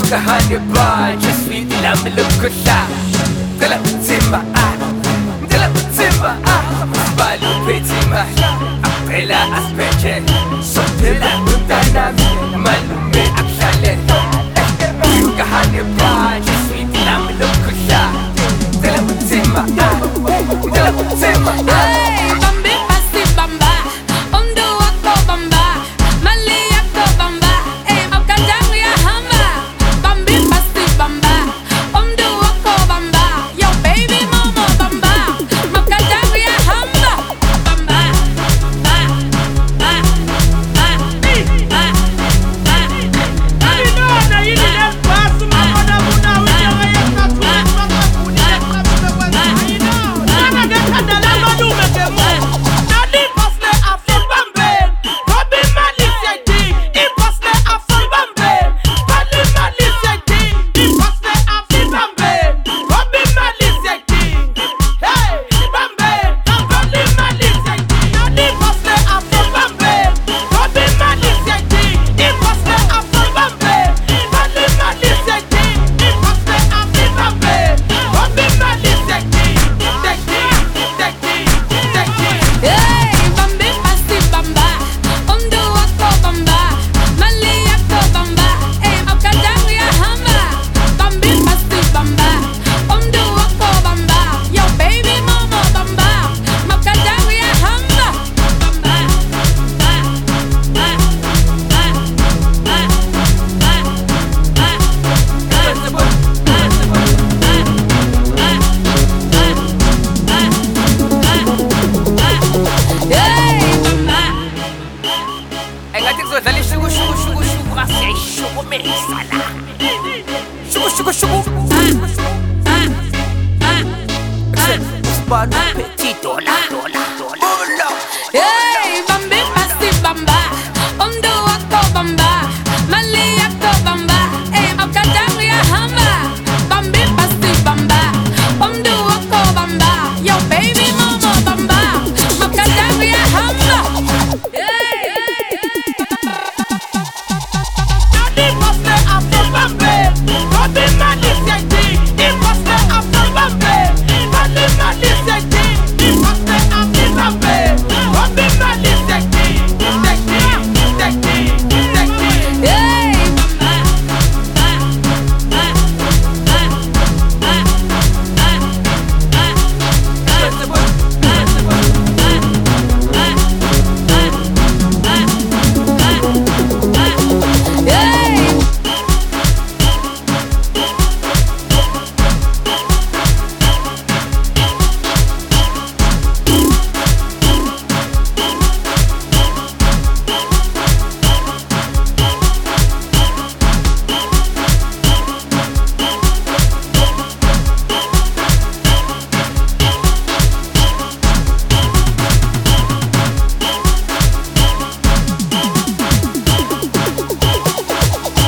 Kahane ba just sweet la melukula Dala timba Dala timba Balu petima Apela aspeche Sotela utana Malume akshale Kahane ba just sweet la melukula Dala timba Dala timba Bambi pasti bamba Ondo wako bamba Mali yako bamba Makadang ya hamba Bambi pasti bamba Ondo wako bamba Yo baby mama bamba Makadang ya hamba Bamba Ba Ba Ba Ba Ba Aminona yini nefasi mabona muna winyanga yekathu makafuni yekathu ayino Nana ngethanda lamalume kemu Nali pasle afon bambe Kobi mali siyadi Ipasle afon bambe Bali mali siyadi Ipasle afon bambe Kobi mali siyadi Hey bambe Bali mali siyadi Nali pasle afon bambe Kobi mali siyadi Ipasle afon bambe Bali mali siyadi Ipasle afon bambe Kobi mali siyadi Hey, Bambi pasti bamba Ondo wako bamba Mali yako bamba Makadang ya hamba Bambi pasti bamba Ondo wako bamba Yo baby mama bamba Makadang ya hamba Bamba Ba Ba Ba Ba Hey, bamba Engathi kuzodlala ishuku shuku shuku shuku asiyishuku mesala Shuku shuku shuku Balu petit dollar Hey, Bambi pasti bamba Ondo wako bamba